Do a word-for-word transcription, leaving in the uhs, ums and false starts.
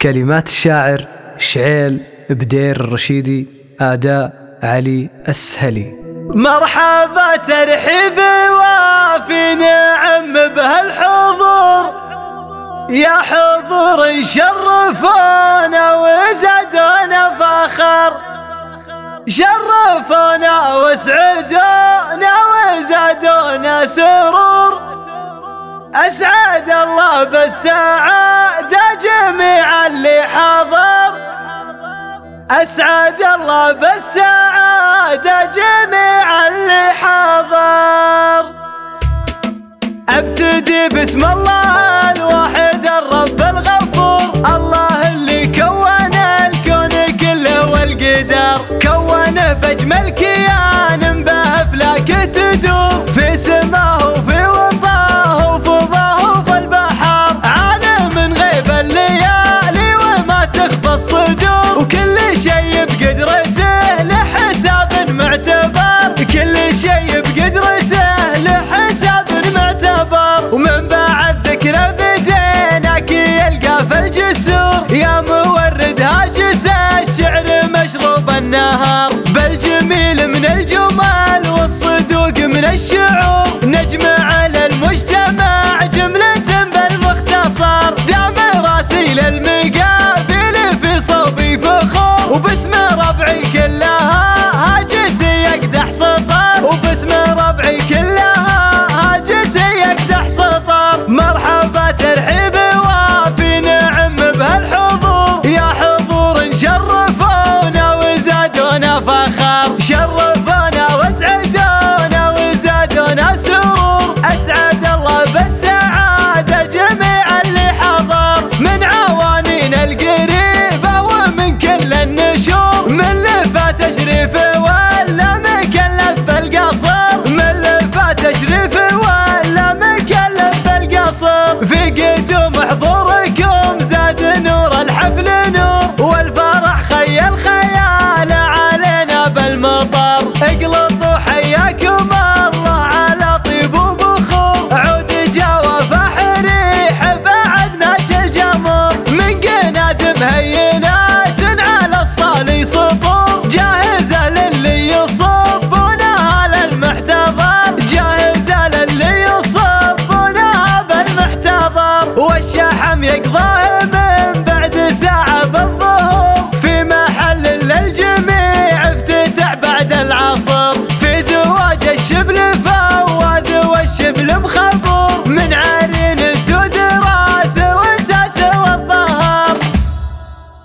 كلمات الشاعر شعيل بدير الرشيدي، أداء علي السهلي. مرحبا ترحيب وافي نعم بهالحضور، يا حضور شرفونا وزادونا فخر، شرفونا واسعدونا وزادونا سرور. أسعد الله بالسعادة جميع اللي حضر، أسعد الله بالسعادة جميع اللي حضر. ابتدي بسم الله الواحد الرب الغفور، الله اللي كون الكون كله والقدر، كونه بأجمل كيان به أفلاك تدور، في سماه وفي وطاه وفضاه وفي البحر، عالم غيب الليالي وما تخفى الصدور، وكل شيء بقدرته لحساب معتبر، كل شيء بقدرته لحساب معتبر. ومن بعد ذكره بديناك يلقى في الجسور، يا مورد هاجس الشعر مشروب النهار، بالجميل من الجمال والصدوق من الشعور، نجمع على المجتمع جملة بالمختصر، دام راسي للمقابل في صوبي فخور، وباسم ربعي كلها هاجس يقدح سطر، وباسم ربعي كلها هاجس يقدح سطر. مرحبا ترحيب وافي نعم بهالحضور، يا حضور شرفونا وزادونا فخر، شرفونا واسعدونا وزادونا سرور. أسعد الله بالسعادة جميع اللي حضر، من عوانين القريبة ومن كل النشور، من لفة تشريف ولا مكلف بالقصر، من لفة تشريف ولا مكلف بالقصر. في قدوم حضوركم زاد نور الحفل نور، والفرح خيل خيال علينا بالمطر، اقلطوا حياكم الله على طيب وبخور، عود جا وفح ريح بعد ناس الجمر، من قناد مهيئ